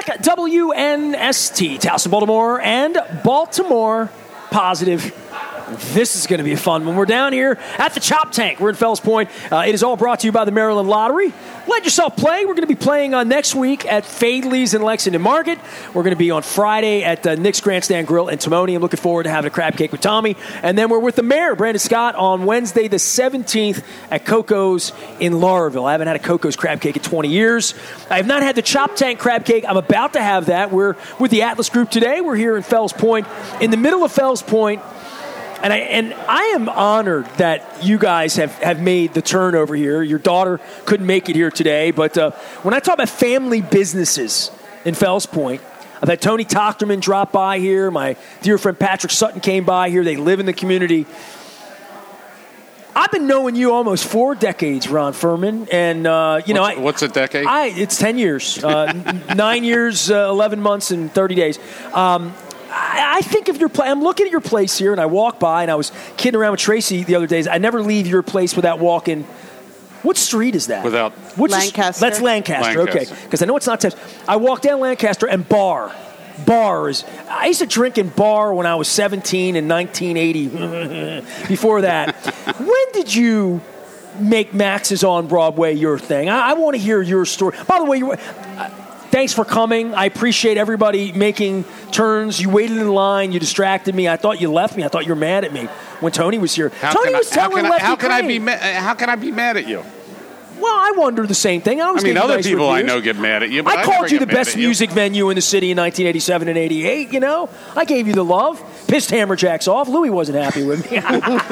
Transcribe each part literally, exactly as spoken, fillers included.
back. W N S T, Towson, Baltimore, and Baltimore Positive. This is going to be fun when we're down here at the Chop Tank. We're in Fells Point. Uh, it is all brought to you by the Maryland Lottery. Let yourself play. We're going to be playing uh, next week at Fadley's in Lexington Market. We're going to be on Friday at uh, Nick's Grandstand Grill in Timonium. I'm looking forward to having a crab cake with Tommy. And then we're with the mayor, Brandon Scott, on Wednesday the seventeenth at Coco's in Lauraville. I haven't had a Coco's crab cake in twenty years. I have not had the Chop Tank crab cake. I'm about to have that. We're with the Atlas Group today. We're here in Fells Point, in the middle of Fells Point. And I and I am honored that you guys have, have made the turn over here. Your daughter couldn't make it here today, but uh, when I talk about family businesses in Fells Point, I've had Tony Tochterman drop by here. My dear friend Patrick Sutton came by here. They live in the community. I've been knowing you almost four decades, Ron Furman, and uh, you know, what's, I, what's a decade? I it's ten years, uh, nine years, uh, eleven months, and thirty days. Um, I think of your place. I'm looking at your place here, and I walk by, and I was kidding around with Tracy the other days. I never leave your place without walking. What street is that? Without What's Lancaster. That's Lancaster. Lancaster. Okay, because I know it's not Thames. I walk down Lancaster and Bar. Bar is. I used to drink in Bar when I was seventeen in nineteen eighty. Before that, when did you make Max's on Broadway your thing? I, I want to hear your story. By the way, you. Uh, Thanks for coming. I appreciate everybody making turns. You waited in line. You distracted me. I thought you left me. I thought you were mad at me when Tony was here. How Tony can was I, how telling can I, Lefty how can I Crane. be ma- How can I be mad at you? Well, I wonder the same thing. I, always I mean, gave you other nice people reviews. I know get mad at you, but I I called never you get the mad best at you. music venue in the city in nineteen eighty-seven and eighty-eight, you know? I gave you the love. Pissed Hammerjacks off. Louis wasn't happy with me.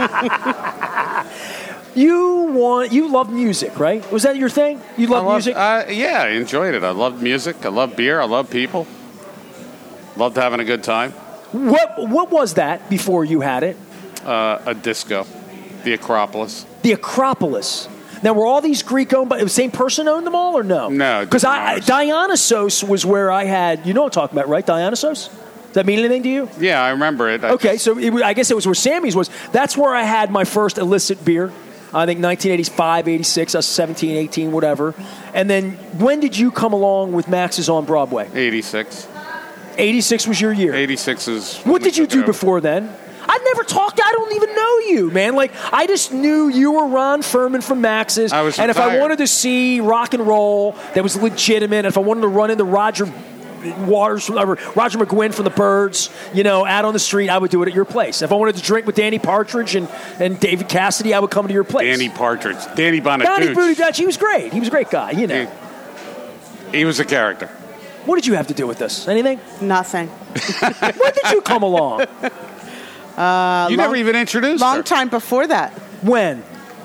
You want, you love music, right? Was that your thing? You love I love, music? Uh, yeah, I enjoyed it. I loved music. I love beer. I love people. Loved having a good time. What What was that before you had it? Uh, a disco. The Acropolis. The Acropolis. Now, were all these Greek-owned, but the same person owned them all, or no? No. Because I, different owners. Dionysos was where I had, you know what I'm talking about, right? Dionysos? Does that mean anything to you? Yeah, I remember it. I Okay, just- so it, I guess it was where Sammy's was. That's where I had my first illicit beer. I think nineteen eighty-five, eighty-six, I was seventeen, eighteen, whatever. And then when did you come along with Max's on Broadway? eighty-six. eighty-six was your year. eighty-six is... when What we did you took do it over. before then? I'd never talked. I don't even know you, man. Like, I just knew you were Ron Furman from Max's. I was and if I retired. wanted to see rock and roll that was legitimate, if I wanted to run into Roger Waters, or Roger McGuinn from the Byrds, you know, out on the street, I would do it at your place. If I wanted to drink with Danny Partridge and, and David Cassidy, I would come to your place. Danny Partridge. Danny Bonatucci. Donnie Buttigieg, he was great. He was a great guy, you know. He, he was a character. What did you have to do with this? Anything? Nothing. When did you come along? Uh, you long, never even introduced Long her. time before that. When?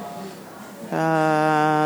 Uh,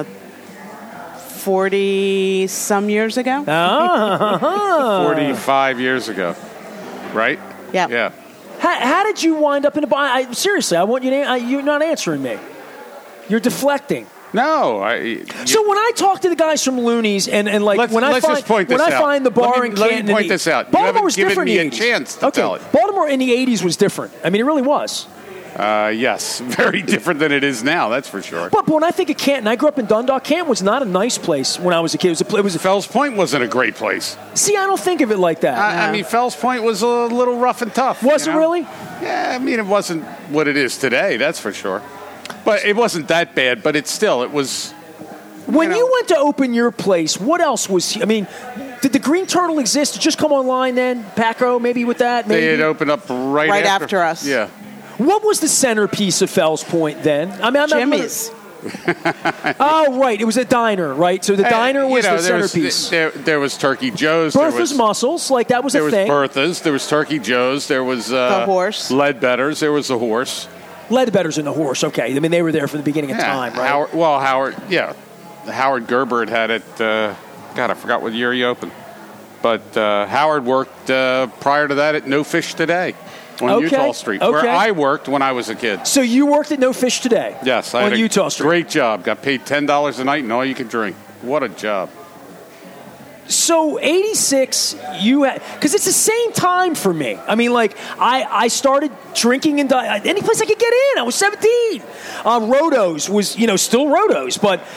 forty some years ago. Ah. forty-five years ago. Right? Yeah. Yeah. How, how did you wind up in a bar? I, seriously, I want you to. I, you're not answering me. You're deflecting. No. I, you, So when I talk to the guys from Looney's and, and like Let's- when I let's find just point when this I out. find the bar Let me- in let me Canton, in point the- this out. You Baltimore haven't was given different me in a the eighties. chance to okay, tell it. Baltimore in the eighties was different. I mean, it really was. Uh, yes. Very different than it is now, that's for sure. But, but when I think of Canton, I grew up in Dundalk. Canton was not a nice place when I was a kid. It was a, pla- it was a, Fells Point wasn't a great place. see, I don't think of it like that. I, I mean, Fells Point was a little rough and tough. Was you it know? really? Yeah, I mean, it wasn't what it is today, that's for sure. But it wasn't that bad, but it's still, it was... When you you, know. went to open your place, what else was? I mean, did the Green Turtle exist? Did it just come online then? Paco, maybe with that. Maybe They had opened up right, Right after, after us. Yeah. What was the centerpiece of Fells Point then? I mean, I'm not- Jimmy's. Oh, right. It was a diner, right? So the diner Uh, you was know, the there was- centerpiece. there, there was Turkey Joe's. there Bertha's was, Mussels, like that was There a was thing. Bertha's. There was Turkey Joe's. There was uh, The horse. Ledbetter's. There was the horse. Ledbetter's and the horse. Okay, I mean they were there from the beginning of Yeah, time, right? Howard, well, Howard, yeah, Howard Gerber had had it. Uh, God, I forgot what year he opened. But uh, Howard worked uh, prior to that at No Fish Today on Okay, Utah Street, okay. where I worked when I was a kid. So you worked at No Fish Today? Yes, I on had a Utah Street. great job. Got paid ten dollars a night and all you could drink. What a job! So eighty-six, you had, because it's the same time for me. I mean, like I, I started drinking in di- any place I could get in. I was seventeen. Uh, Rodos was, you know, still Rodos, but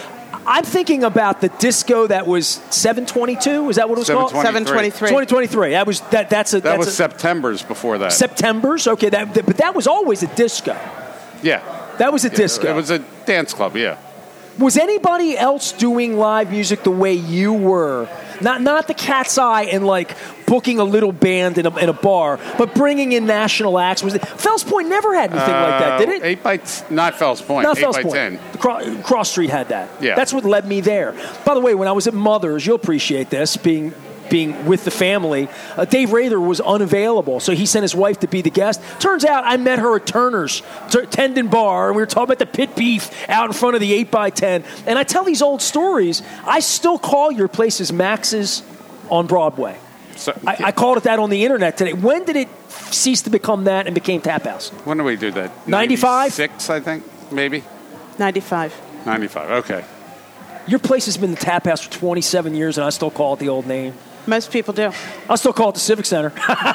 I'm thinking about the disco that was seven twenty-two. Is that what it was called? seven twenty-three. twenty twenty-three. That was that. That's a. That that's was a, September's before that. September's. Okay, that, that- but that was always a disco. Yeah. That was a disco. It was a dance club, yeah. Was anybody else doing live music the way you were? Not not the cat's eye and like booking a little band in a, in a bar, but bringing in national acts. Was it, Fells Point never had anything uh, like that, did it? Eight by t- not Fells Point. Not eight Fells by Point. ten. The Cro- Cross Street had that. Yeah. That's what led me there. By the way, when I was at Mother's, you'll appreciate this, being being with the family, uh, Dave Rather was unavailable, so he sent his wife to be the guest. Turns out I met her at Turner's T- Tendon Bar, and we were talking about the pit beef out in front of the eight by ten. And I tell these old stories. I still call your places Max's on Broadway. So, I, I called it that on the internet today. When did it cease to become that and became Tap House? When did we do that? ninety-five? Six, I think, maybe. ninety-five. ninety-five. Okay. Your place has been the Tap House for twenty-seven years, and I still call it the old name. Most people do. I still call it the Civic Center.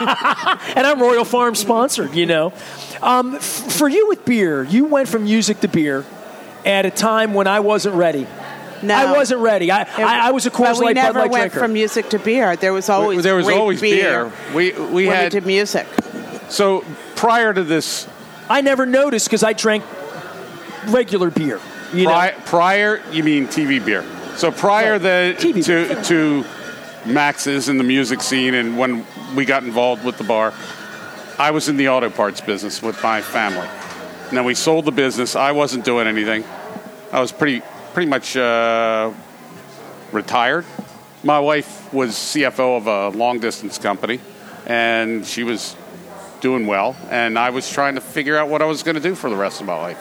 And I'm Royal Farms sponsored, you know. Um, f- for you with beer, you went from music to beer at a time when I wasn't ready. No. I wasn't ready. I, I, I was a Coors But we Light, Bud never Light went drinker. from music to beer. There was always there was great always beer. We we when had we did music. so prior to this, I never noticed because I drank regular beer. You know? pri- prior you mean T V beer. So prior Right. the, T V to beer. to Max's in the music scene, and when we got involved with the bar, I was in the auto parts business with my family. And then we sold the business. I wasn't doing anything. I was pretty pretty much uh, retired. My wife was C F O of a long distance company, and she was doing well. And I was trying to figure out what I was going to do for the rest of my life.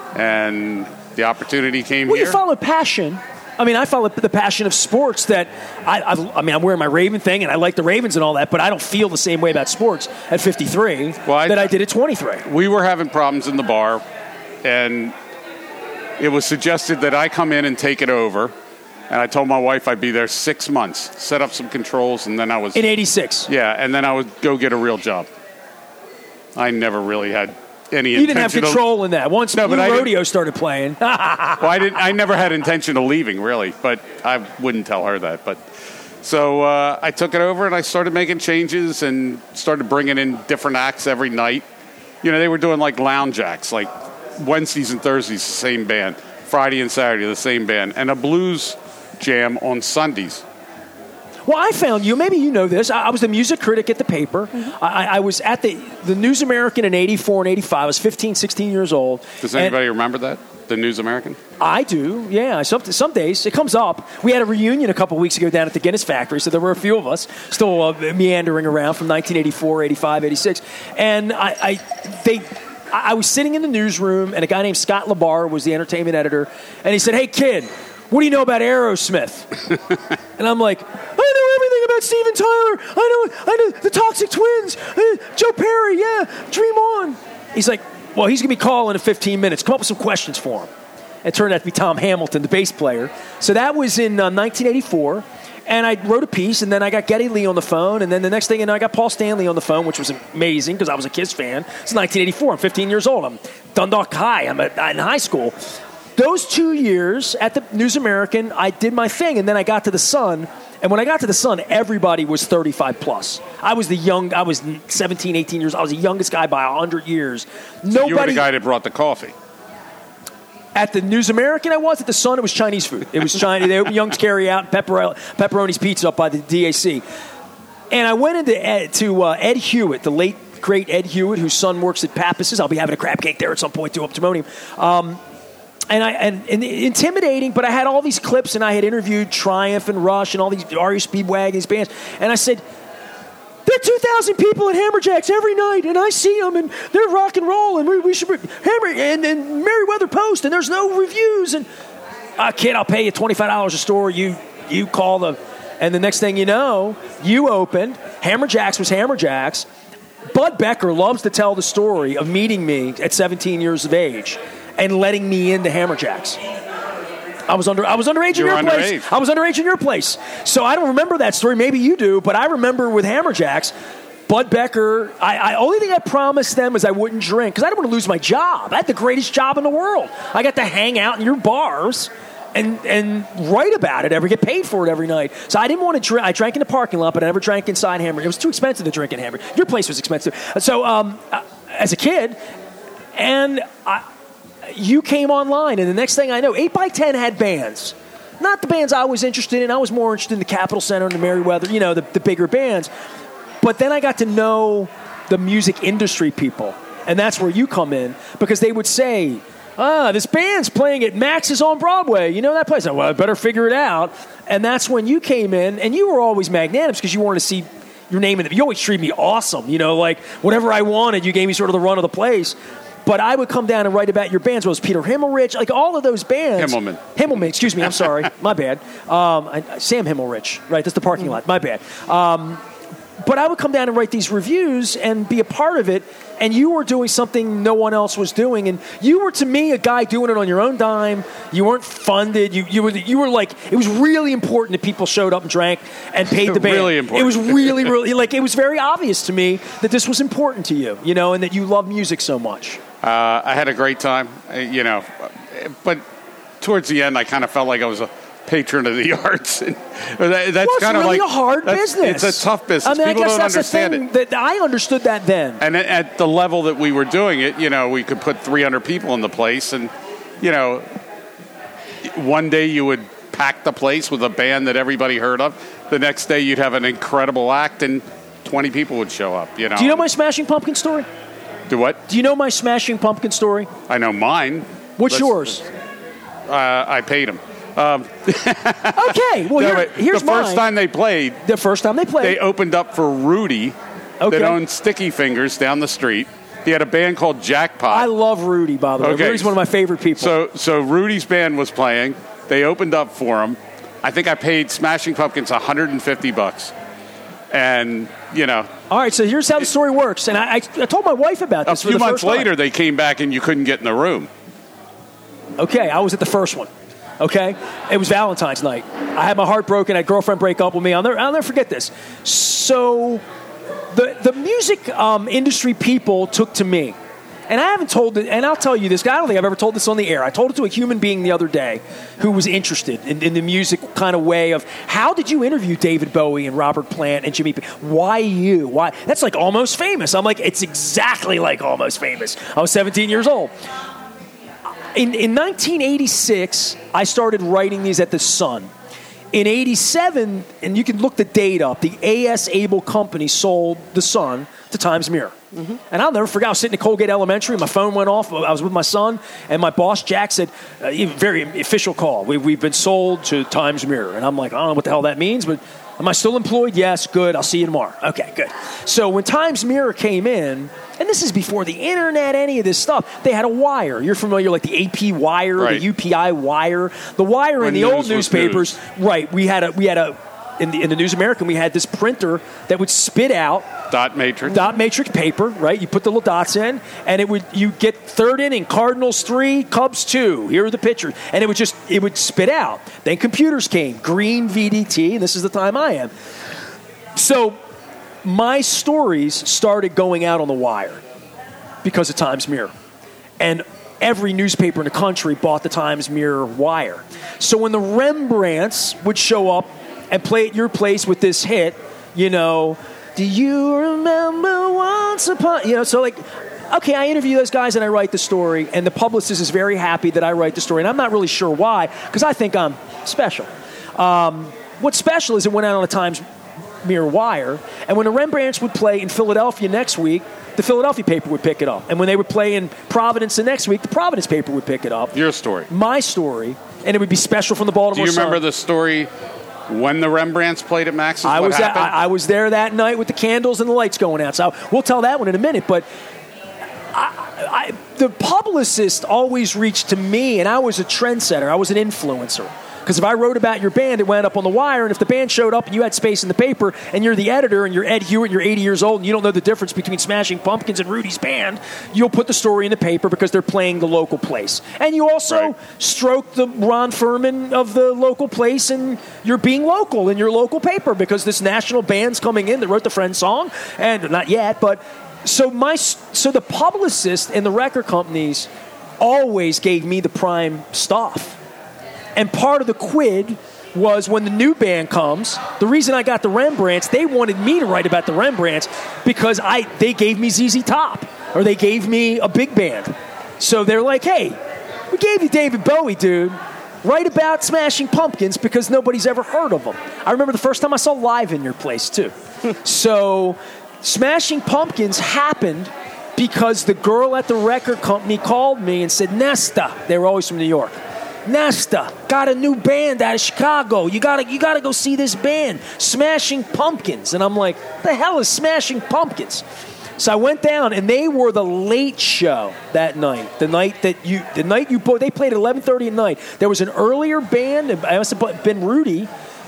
And the opportunity came Well, here. you follow passion. I mean, I follow the passion of sports that I, I, I mean, I'm wearing my Raven thing, and I like the Ravens and all that, but I don't feel the same way about sports at fifty-three Well, I- that I did at twenty-three. We were having problems in the bar, and it was suggested that I come in and take it over. And I told my wife I'd be there six months, set up some controls, and then I was In eighty-six. yeah, and then I would go get a real job. I never really had any. You didn't have intention of- control in that. Once No, Blue but I didn't- Rodeo started playing. Well, I didn't. I never had intention of leaving, really, but I wouldn't tell her that. But so uh, I took it over and I started making changes and started bringing in different acts every night. You know, they were doing like lounge acts, like Wednesdays and Thursdays, the same band. Friday and Saturday, the same band, and a blues jam on Sundays. Well, I found you. Maybe you know this. I, I was the music critic at the paper. Mm-hmm. I, I was at the, the News American in eighty-four and eighty-five. I was fifteen, sixteen years old. Does And anybody remember that? The News American? I do, yeah. Some, some days it comes up. We had a reunion a couple weeks ago down at the Guinness factory, so there were a few of us still uh, meandering around from nineteen eighty-four, eighty-five, eighty-six. And I, I, they, I was sitting in the newsroom, and a guy named Scott LaBar was the entertainment editor, and he said, "Hey, kid, what do you know about Aerosmith?" And I'm like, "I know everything about Steven Tyler. I know, I know the Toxic Twins, uh, Joe Perry, yeah, Dream On." He's like, "Well, he's going to be calling in fifteen minutes. Come up with some questions for him." It turned out to be Tom Hamilton, the bass player. So that was in uh, nineteen eighty-four. And I wrote a piece, and then I got Geddy Lee on the phone, and then the next thing you know, I got Paul Stanley on the phone, which was amazing because I was a Kiss fan. It's nineteen eighty-four. I'm fifteen years old. I'm Dundalk High. I'm at, in high school. Those two years at the News American, I did my thing, and then I got to the Sun. And when I got to the Sun, everybody was thirty-five plus. I was the young. I was seventeen, eighteen years. I was the youngest guy by one hundred years. Nobody. So you were the guy that brought the coffee. At the News American, I was. At the Sun, it was Chinese food. It was Chinese. They were young to carry out pepper, pepperoni's pizza up by the D A C. And I went into Ed, to uh, Ed Hewitt, the late great Ed Hewitt, whose son works at Pappas's. I'll be having a crab cake there at some point too, up to Timonium. Um, and I and, and intimidating, but I had all these clips, and I had interviewed Triumph and Rush and all these R E Speedwagon, these bands, and I said, "There are two thousand people at Hammerjacks every night, and I see them, and they're rock and roll, and we, we should Hammer and, and Merriweather Post, and there's no reviews, and uh, kid, I'll pay you twenty-five dollars a store. You you call the, and the next thing you know, you opened. Hammerjacks was Hammerjacks. Bud Becker loves to tell the story of meeting me at seventeen years of age and letting me into Hammerjacks. I was under I was underage in You were your place. underage. I was underage in your place. So I don't remember that story. Maybe you do, but I remember with Hammerjacks, Bud Becker, I, I only thing I promised them is I wouldn't drink because I didn't want to lose my job. I had the greatest job in the world. I got to hang out in your bars and and write about it, ever get paid for it every night. So I didn't want to drink. I drank in the parking lot, but I never drank inside Hamburger. It was too expensive to drink in Hamburger. Your place was expensive. So um, as a kid, and I, you came online, and the next thing I know, eight by ten had bands. Not the bands I was interested in. I was more interested in the Capitol Center and the Merriweather, you know, the, the bigger bands. But then I got to know the music industry people, and that's where you come in, because they would say, ah, this band's playing at Max's on Broadway. You know that place? Well, I better figure it out. And that's when you came in, and you were always magnanimous because you wanted to see your name in it. You always treated me awesome. You know, like whatever I wanted, you gave me sort of the run of the place. But I would come down and write about your bands. Well, it was Peter Himmelrich, like all of those bands. Himmelman. Himmelman, excuse me, I'm sorry. My bad. Um, I, Sam Himmelrich, right, that's the parking lot. My bad. Um, but I would come down and write these reviews and be a part of it, and you were doing something no one else was doing. And you were, to me, a guy doing it on your own dime. You weren't funded. You, you, were, you were like, it was really important that people showed up and drank and paid the band. Really important. It was really, really, like, it was very obvious to me that this was important to you, you know, and that you love music so much. Uh, I had a great time, uh, you know, but towards the end, I kind of felt like I was a patron of the arts. And that, that's well, kind of really like a hard business. It's a tough business. I mean, People I guess don't that's understand the thing it. That I understood that then. And at the level that we were doing it, you know, we could put three hundred people in the place, and you know, one day you would pack the place with a band that everybody heard of. The next day you'd have an incredible act, and twenty people would show up. You know. Do you know my Smashing Pumpkin story? Do what? Do you know my Smashing Pumpkin story? I know mine. What's Let's, yours? Uh, I paid them. Um, okay, well, no, here, here's the first mine. time they played, the first time they played, they opened up for Rudy, okay. that owned Sticky Fingers down the street. He had a band called Jackpot. I love Rudy, by the way. Okay. Rudy's one of my favorite people. So, so Rudy's band was playing. They opened up for him. I think I paid Smashing Pumpkins one hundred fifty bucks, and you know. All right, so here's how the story works, and I, I, I told my wife about this. A few for the months first time. later, they came back and you couldn't get in the room. Okay, I was at the first one. Okay, it was Valentine's night. I had my heart broken. I had a girlfriend break up with me. I'll never, I'll never forget this. So, the the music um, industry people took to me, and I haven't told it. And I'll tell you this. I don't think I've ever told this on the air. I told it to a human being the other day who was interested in, in the music kind of way of how did you interview David Bowie and Robert Plant and Jimmy? P- Why you? Why? That's like Almost Famous. I'm like, it's exactly like Almost Famous. I was seventeen years old. In, in nineteen eighty-six, I started writing these at The Sun. In eighty-seven, and you can look the date up, the A S. Abel Company sold The Sun to Times Mirror. Mm-hmm. And I'll never forget, I was sitting at Colgate Elementary, my phone went off, I was with my son, and my boss, Jack, said, uh, very official call, we, we've been sold to Times Mirror. And I'm like, I don't know what the hell that means, but am I still employed? Yes, good, I'll see you tomorrow. Okay, good. So when Times Mirror came in, and this is before the internet, any of this stuff, they had a wire. You're familiar, like the A P wire, right. the U P I wire. The wire when in the news old newspapers, news. right, we had a, we had a, in the, in the News American, we had this printer that would spit out dot matrix, dot matrix paper, right? You put the little dots in, and it would you get third inning, Cardinals three, Cubs two. Here are the pitchers, and it would just it would spit out. Then computers came, green V D T, and this is the time I am. So my stories started going out on the wire because of Times Mirror, and every newspaper in the country bought the Times Mirror wire. So when the Rembrandts would show up and play at your place with this hit, you know, do you remember once upon, you know, so like, okay, I interview those guys and I write the story, and the publicist is very happy that I write the story, and I'm not really sure why, because I think I'm special. Um, what's special is it went out on a Times Mirror wire, and when the Rembrandts would play in Philadelphia next week, the Philadelphia paper would pick it up. And when they would play in Providence the next week, the Providence paper would pick it up. Your story. My story, and it would be special from the Baltimore Sun. Do you remember Sun. the story when the Rembrandts played at Max's? I what was at, happened? I, I was there that night with the candles and the lights going out. So we'll tell that one in a minute. But I, I, the publicist always reached to me, and I was a trendsetter. I was an influencer. Because if I wrote about your band, it went up on the wire, and if the band showed up and you had space in the paper, and you're the editor, and you're Ed Hewitt, and you're eighty years old, and you don't know the difference between Smashing Pumpkins and Rudy's band, you'll put the story in the paper because they're playing the local place. And you also right. stroke the Ron Furman of the local place, and you're being local in your local paper because this national band's coming in that wrote the Friends song, and not yet, but so my so the publicist and the record companies always gave me the prime stuff. And part of the quid was when the new band comes, the reason I got the Rembrandts, they wanted me to write about the Rembrandts because I they gave me Z Z Top, or they gave me a big band. So they're like, hey, we gave you David Bowie, dude. Write about Smashing Pumpkins because nobody's ever heard of them. I remember the first time I saw Live in Your Place, too. So Smashing Pumpkins happened because the girl at the record company called me and said, Nesta, they were always from New York, Nesta, got a new band out of Chicago. You gotta, you gotta go see this band, Smashing Pumpkins. And I'm like, what the hell is Smashing Pumpkins? So I went down, and they were the late show that night. The night that you, the night you booked, they played at eleven thirty at night. There was an earlier band, I must have been Rudy,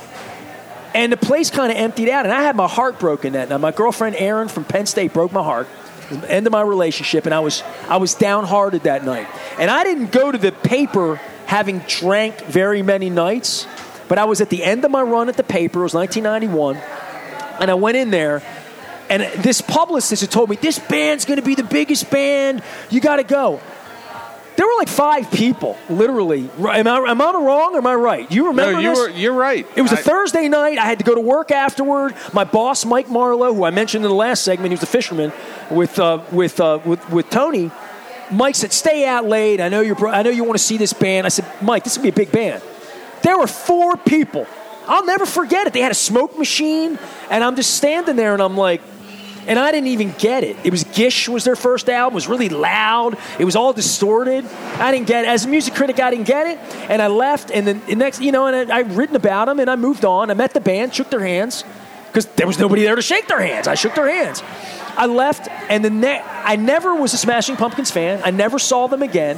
and the place kind of emptied out. And I had my heart broken that night. My girlfriend Erin from Penn State broke my heart. It was the end of my relationship, and I was I was downhearted that night. And I didn't go to the paper having drank very many nights, but I was at the end of my run at the paper. It was nineteen ninety-one, and I went in there. And this publicist had told me, this band's going to be the biggest band. You got to go. There were like five people, literally. Am I, am I wrong or am I right? You remember no, you this? Were, you're right. It was a I, Thursday night. I had to go to work afterward. My boss, Mike Marlowe, who I mentioned in the last segment, he was the fisherman with uh, with, uh, with with Tony. Mike said, stay out late. I know, you're, I know you want to see this band. I said, Mike, this will be a big band. There were four people. I'll never forget it. They had a smoke machine, and I'm just standing there, and I'm like, and I didn't even get it. It was Gish was their first album. It was really loud. It was all distorted. I didn't get it. As a music critic, I didn't get it. And I left, and then the next, you know, and I, I'd written about them, and I moved on. I met the band, shook their hands, because there was nobody there to shake their hands. I shook their hands. I left, and the ne- I never was a Smashing Pumpkins fan. I never saw them again.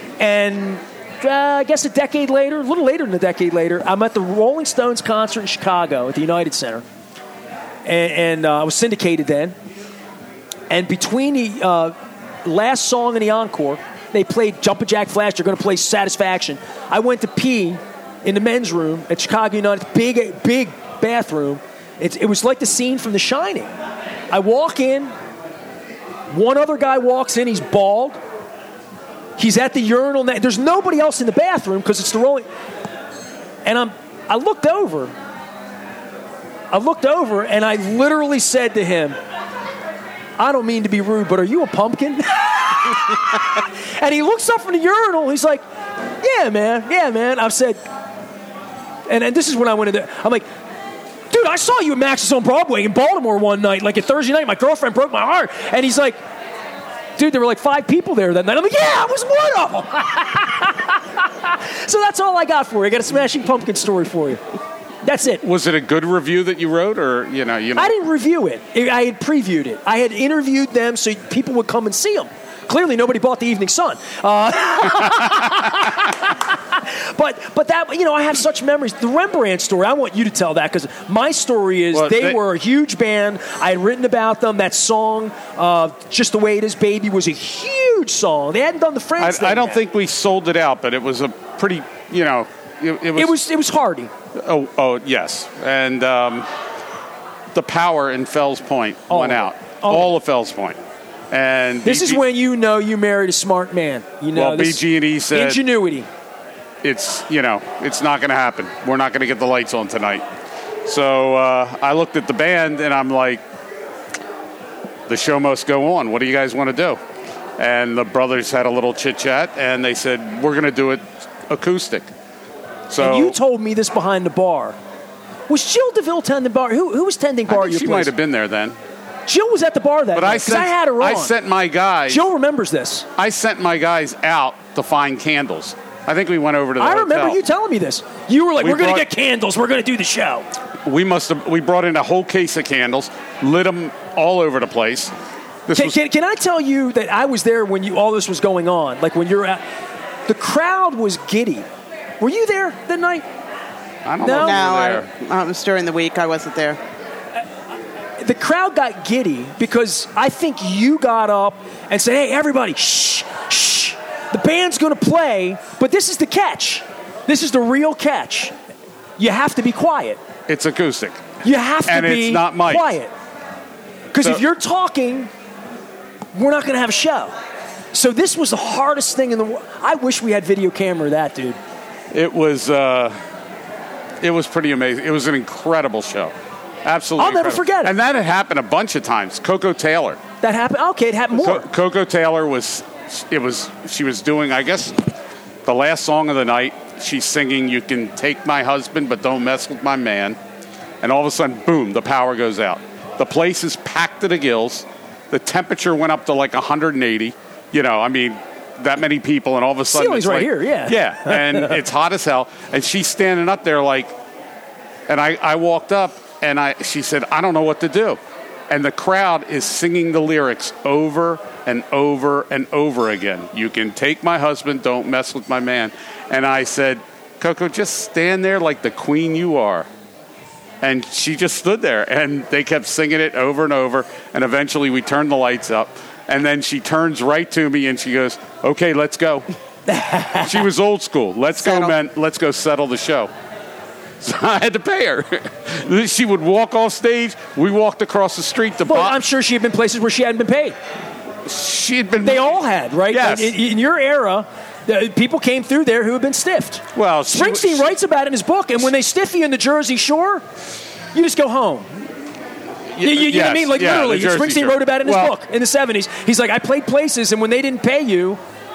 And uh, I guess a decade later, a little later than a decade later, I'm at the Rolling Stones concert in Chicago at the United Center. And, and uh, I was syndicated then. And between the uh, last song and the encore, they played Jumpin' Jack Flash. They're going to play Satisfaction. I went to pee in the men's room at Chicago United, big, big bathroom. It, it was like the scene from The Shining. I walk in. One other guy walks in. He's bald. He's at the urinal. There's nobody else in the bathroom because it's the Rolling. And I'm. I looked over. I looked over, and I literally said to him, I don't mean to be rude, but are you a pumpkin? And he looks up from the urinal. He's like, yeah, man. Yeah, man. I've said, and, and this is when I went in there. I'm like, dude, I saw you at Max's on Broadway in Baltimore one night, like a Thursday night. My girlfriend broke my heart. And he's like, dude, there were like five people there that night. I'm like, yeah, I was one of them. So that's all I got for you. I got a Smashing Pumpkin story for you. That's it. Was it a good review that you wrote, or you know, you know? I didn't review it. I had previewed it. I had interviewed them so people would come and see them. Clearly, nobody bought the Evening Sun. Uh, but but that you know, I have such memories. The Rembrandt story. I want you to tell that because my story is well, they, they were a huge band. I had written about them. That song, uh, "Just the Way It Is, Baby," was a huge song. They hadn't done the Friends. I, I don't yet. think we sold it out, but it was a pretty, you know, it, it was. It was it was Hardy. Oh, oh yes, and um, the power in Fells Point all went out. All, all of Fells Point. And this B G- is when you know you married a smart man. You know, well, B G and E said ingenuity. It's you know it's not going to happen. We're not going to get the lights on tonight. So uh, I looked at the band and I'm like, the show must go on. What do you guys want to do? And the brothers had a little chit chat and they said we're going to do it acoustic. So and you told me this behind the bar. Was Jill DeVille tending bar? Who who was tending bar? I think at your she place? might have been there then. Jill was at the bar that but night I sent, I had her on. I sent my guys. Jill remembers this. I sent my guys out to find candles. I think we went over to the I hotel. remember you telling me this. You were like, we we're going to brought, get candles. We're going to do the show. We must have. We brought in a whole case of candles, lit them all over the place. This Can, was, can, can I tell you that I was there when you all this was going on? Like when you're at, the crowd was giddy. Were you there that night? I don't no? know. No, if you were there. I, um, it was during the week. I wasn't there. The crowd got giddy because I think you got up and said, hey, everybody, shh, shh. The band's going to play, but this is the catch. This is the real catch. You have to be quiet. It's acoustic. You have to and be it's not mic'd. quiet. Because So- if you're talking, we're not going to have a show. So this was the hardest thing in the world. I wish we had video camera of that, dude. it was uh, it was pretty amazing. It was an incredible show. Absolutely. I'll never incredible. forget it. And that had happened a bunch of times. Coco Taylor. That happened? Okay, it happened more. Co- Coco Taylor was, it was, she was doing, I guess, the last song of the night. She's singing, "You can take my husband, but don't mess with my man." And all of a sudden, boom, the power goes out. The place is packed to the gills. The temperature went up to like one hundred eighty. You know, I mean, that many people, and all of a sudden, ceiling's it's right like, here, yeah. Yeah, and it's hot as hell. And she's standing up there like, and I, I walked up, and I she said, "I don't know what to do." And the crowd is singing the lyrics over and over and over again. "You can take my husband, don't mess with my man." And I said, "Coco, just stand there like the queen you are." And she just stood there, and they kept singing it over and over. And eventually we turned the lights up. And then she turns right to me, and she goes, "Okay, let's go." She was old school. Let's Settle. go, man. Let's go settle the show. So I had to pay her. She would walk off stage. We walked across the street to Well, Bob. I'm sure she had been places where she hadn't been paid. She had been. They all had, right? Yes. In, in your era, the, people came through there who had been stiffed. Well, she- Springsteen she- writes about it in his book, and when they stiff you in the Jersey Shore, you just go home. You, you, you know what I Yes, mean? Like, yeah, literally, the Jersey Springsteen Shore. wrote about it in his Well- book in the seventies. He's like, I played places, and when they didn't pay you,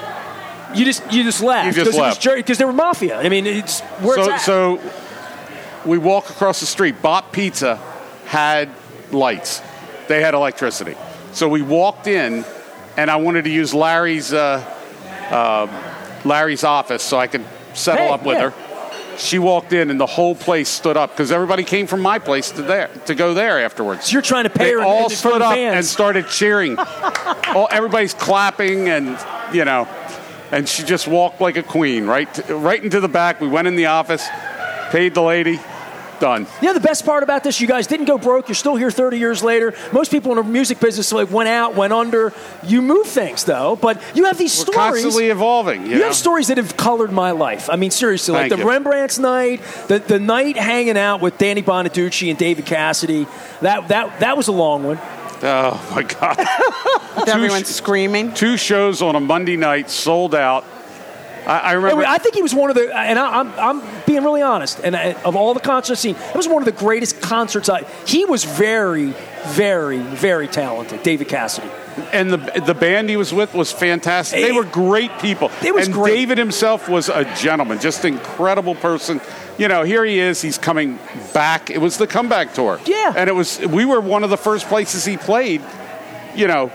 you just you just left. You just Because left. Because they were mafia. I mean, it's where it's So, at. so we walk across the street. Bop Pizza had lights. They had electricity. So we walked in, and I wanted to use Larry's uh, uh, Larry's office so I could settle Hey, up with yeah. her. She walked in, and the whole place stood up because everybody came from my place to there to go there afterwards. So you're trying to pay They her in- all in front stood of up fans. and started cheering. all, everybody's clapping, and you know, and she just walked like a queen, right, to, right into the back. We went in the office, paid the lady, done. You know, the best part about this, you guys didn't go broke. You're still here thirty years later. Most people in the music business like went out, went under. You move things, though. But you have these We're stories. constantly evolving. You, You know? have stories that have colored my life. I mean, seriously, like Thank the you. Rembrandt's night, the, the night hanging out with Danny Bonaducci and David Cassidy. That that that was a long one. Oh my God! With everyone sh- screaming. Two shows on a Monday night, sold out. I, I remember. Anyway, I think he was one of the, and I, I'm I'm being really honest. And I, of all the concerts I've seen, it was one of the greatest concerts. I he was very, very, very talented. David Cassidy. And the the band he was with was fantastic. They It- were great people. it was and great. David himself was a gentleman, just an incredible person. You know, here he is. He's coming back. It was the comeback tour. Yeah. And it was. We were one of the first places he played. You know,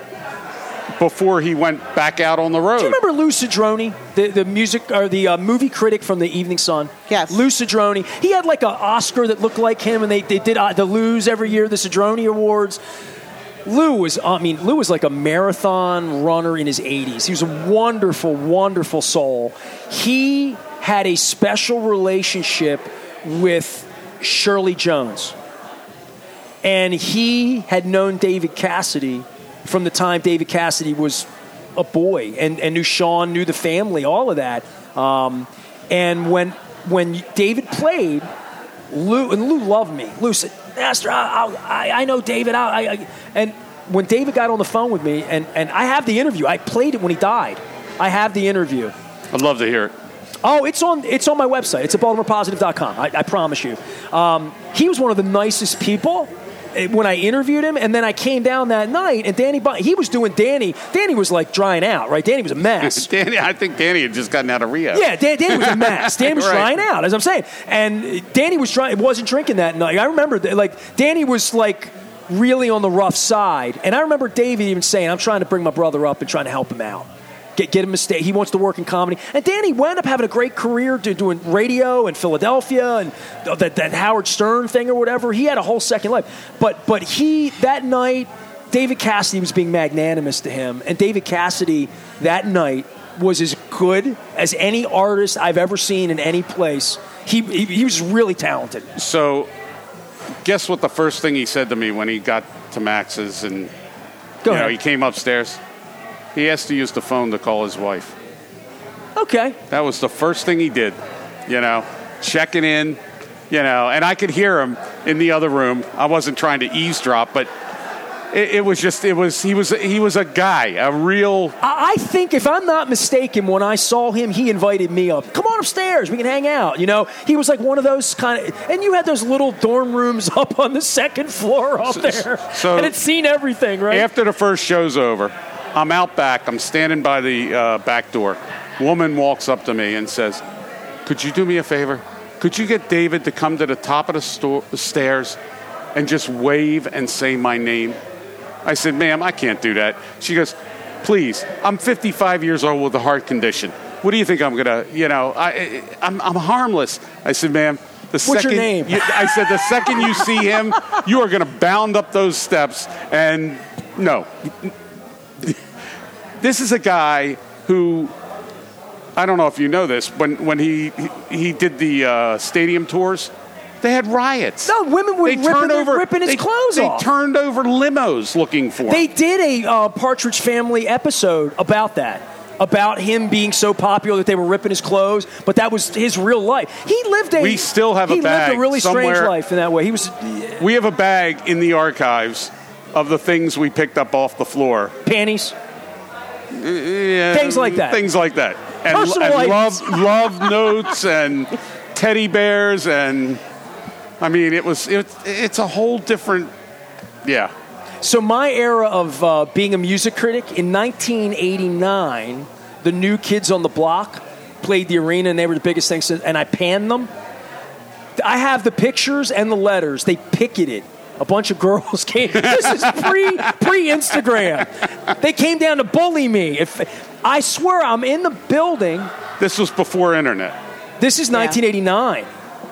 before he went back out on the road. Do you remember Lou Cedrone, the, the music or the uh, movie critic from the Evening Sun? Yes. Lou Cedrone. He had like an Oscar that looked like him, and they, they did uh, the Lou's every year, the Cedrone Awards. Lou was, I mean, Lou was like a marathon runner in his eighties. He was a wonderful, wonderful soul. He had a special relationship with Shirley Jones. And he had known David Cassidy from the time David Cassidy was a boy and, and knew Sean, knew the family, all of that. Um, and when when David played, Lou, and Lou loved me. Lou said, Master, I, I, I know David. I, I, and when David got on the phone with me, and, and I have the interview. I played it when he died. I have the interview. I'd love to hear it. Oh, it's on it's on my website. It's at baltimore positive dot com. I, I promise you. Um, he was one of the nicest people eh, when I interviewed him, and then I came down that night, and Danny, Bon- he was doing Danny. Danny was like drying out, right? Danny was a mess. Danny, I think Danny had just gotten out of rehab. Yeah, Dan, Danny was a mess. Danny was Right. drying out, as I'm saying. And Danny was trying, wasn't drinking that night. I remember, that, like, Danny was, like, really on the rough side. And I remember David even saying, I'm trying to bring my brother up and trying to help him out. Get, get him a stay. He wants to work in comedy. And Danny wound up having a great career do, doing radio in Philadelphia and that, that Howard Stern thing or whatever. He had a whole second life. But, but he, that night, David Cassidy was being magnanimous to him. And David Cassidy, that night, was as good as any artist I've ever seen in any place. He, he, he was really talented. So, guess what the first thing he said to me when he got to Max's and Go you know, ahead. he came upstairs? He asked to use the phone to call his wife. Okay. That was the first thing he did, you know, checking in, you know, and I could hear him in the other room. I wasn't trying to eavesdrop, but it, it was just, it was, he was, he was a guy, a real. I think, if I'm not mistaken, when I saw him, he invited me up. Come on upstairs, we can hang out. You know, he was like one of those kind of, and you had those little dorm rooms up on the second floor up there, so and it's seen everything, right? After the first show's over, I'm out back. I'm standing by the uh, back door. Woman walks up to me and says, "Could you do me a favor? Could you get David to come to the top of the, sto- the stairs and just wave and say my name?" I said, "Ma'am, I can't do that." She goes, "Please, I'm fifty-five years old with a heart condition. What do you think I'm going to, you know, I, I'm, I'm harmless." I said, "Ma'am, the What's second your name?" You, I said, the second you see him, you are going to bound up those steps. And no, this is a guy who, I don't know if you know this, when, when he, he, he did the uh, stadium tours, they had riots. No, women were they ripping, turned over, ripping his they, clothes they off. They turned over limos looking for him. They did a uh, Partridge Family episode about that, about him being so popular that they were ripping his clothes, but that was his real life. He lived a we still have a he bag lived a really somewhere. strange life in that way. He was. We have a bag in the archives of the things we picked up off the floor. Panties. Yeah, things like that. Things like that. And, Personal and items. love, love notes and teddy bears and, I mean, it was it, it's a whole different, yeah. So my era of uh, being a music critic, in nineteen eighty-nine, the New Kids on the Block played the arena, and they were the biggest things, and I panned them. I have the pictures and the letters. They picketed. A bunch of girls came. This is pre pre Instagram. They came down to bully me. If I swear, I'm in the building. This was before internet. This is nineteen eighty-nine.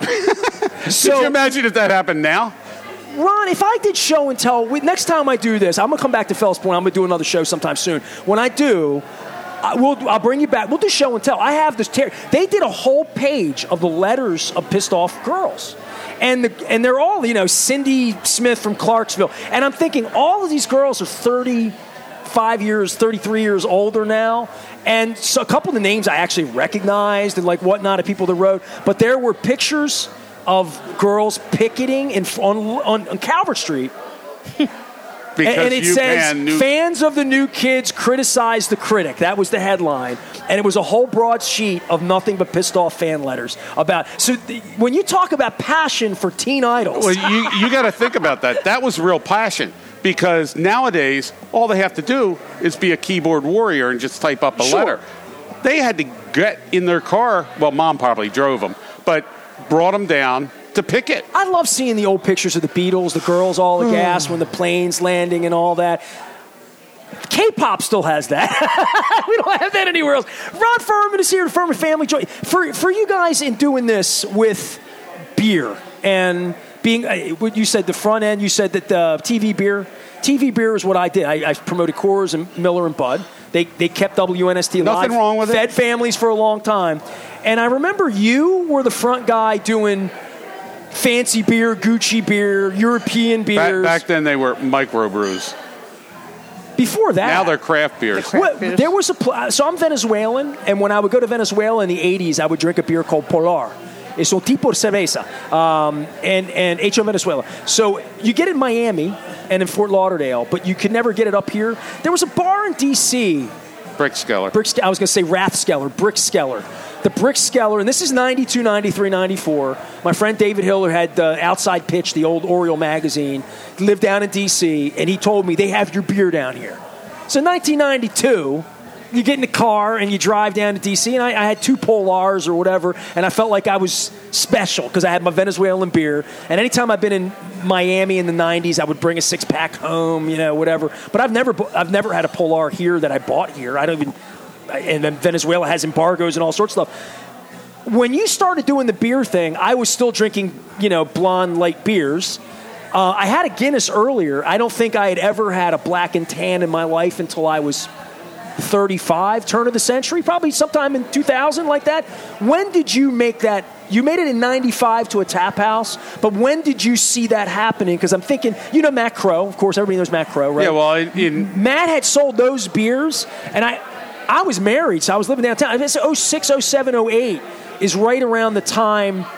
So, could you imagine if that happened now? Ron, if I did show and tell, we, next time I do this, I'm gonna come back to Fells Point. I'm gonna do another show sometime soon. When I do, I will, I'll bring you back. We'll do show and tell. I have this. Ter- they did a whole page of the letters of pissed off girls. And the, and they're all, you know, Cindy Smith from Clarksville. And I'm thinking, all of these girls are thirty-five years, thirty-three years older now. And so a couple of the names I actually recognized and like whatnot of people that wrote. But there were pictures of girls picketing in, on, on, on Calvert Street. Because and, and it you says, new- fans of the New Kids criticize the critic. That was the headline. And it was a whole broad sheet of nothing but pissed off fan letters about. So th- when you talk about passion for teen idols. Well, you, you got to think about that. That was real passion. Because nowadays, all they have to do is be a keyboard warrior and just type up a Sure. letter. They had to get in their car. Well, Mom probably drove them. But brought them down to picket. I love seeing the old pictures of the Beatles, the girls all aghast when the plane's landing and all that. K-pop still has that. We don't have that anywhere else. Ron Furman is here to Furman Family Joy. For, for you guys in doing this with beer and being, uh, what you said, the front end, you said that uh, T V beer. T V beer is what I did. I, I promoted Coors and Miller and Bud. They they kept W N S T alive. Nothing wrong with it. Fed families for a long time. And I remember you were the front guy doing fancy beer, Gucci beer, European beers. Back, back then, they were microbrews. Before that. Now they're craft beers. Well, there was a pl- so I'm Venezuelan, and when I would go to Venezuela in the eighties, I would drink a beer called Polar. Es un tipo de cerveza, um, and and hecho en Venezuela. So you get it in Miami and in Fort Lauderdale, but you could never get it up here. There was a bar in D C Brickskeller. Brick, I was going to say Rathskeller, Brickskeller. The Brickskeller, and this is ninety-two, ninety-three, ninety-four. My friend David Hiller had the Outside Pitch, the old Oriole magazine, lived down in D C, and he told me, they have your beer down here. So nineteen ninety-two, you get in the car and you drive down to D C, and I, I had two Polars or whatever, and I felt like I was special because I had my Venezuelan beer. And anytime I've been in Miami in the nineties, I would bring a six-pack home, you know, whatever. But I've never, I've never had a Polar here that I bought here. I don't even... And then Venezuela has embargoes and all sorts of stuff. When you started doing the beer thing, I was still drinking, you know, blonde light beers. Uh, I had a Guinness earlier. I don't think I had ever had a black and tan in my life until I was thirty-five, turn of the century, probably sometime in two thousand, like that. When did you make that? You made it in ninety-five to a tap house, but when did you see that happening? Because I'm thinking, you know Matt Crow. Of course, everybody knows Matt Crow, right? Yeah, well, in, in Matt had sold those beers, and I... I was married, so I was living downtown. It's oh six, oh seven, oh eight is right around the time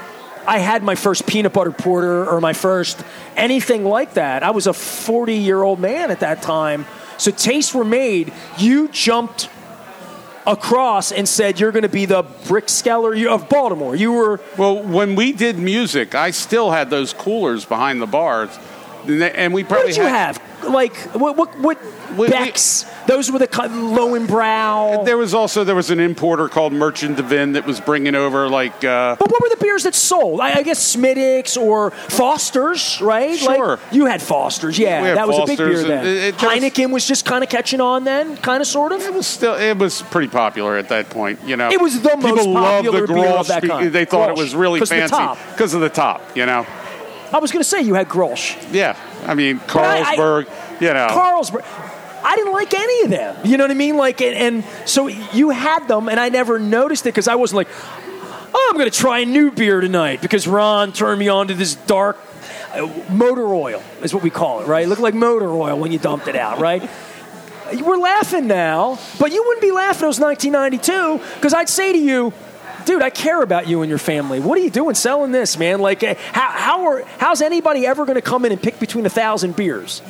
I had my first peanut butter porter or my first anything like that. I was a forty-year-old man at that time. So tastes were made. You jumped across and said you're going to be the Brick Skeller of Baltimore. You were... Well, when we did music, I still had those coolers behind the bars. And we probably What did you had, have? Like, what, what, what We- Becks? Those were the cut- low and brow. There was also there was an importer called Merchant Devin that was bringing over like. Uh, But what were the beers that sold? I, I guess Smittix or Foster's, right? Sure. Like, you had Foster's, yeah. We had that was a big Foster's, beer and then. it- it- there was- Heineken was just kind of catching on then, kind of, sort of. It was still it was pretty popular at that point, you know. It was the most People loved popular the beer of Grolsch. that kind. They thought it Grolsch. was really 'Cause of the fancy top. because of the top, you know. I was going to say you had Grolsch. Yeah, I mean But I- I- Carlsberg, you know. Carlsberg. I didn't like any of them. You know what I mean? Like, and, and so you had them, and I never noticed it because I wasn't like, oh, I'm going to try a new beer tonight because Ron turned me on to this dark uh, motor oil is what we call it, right? It looked like motor oil when you dumped it out, right? We're laughing now, but you wouldn't be laughing. It was nineteen ninety-two because I'd say to you, dude, I care about you and your family. What are you doing selling this, man? Like, uh, how, how are, how's anybody ever going to come in and pick between a thousand beers?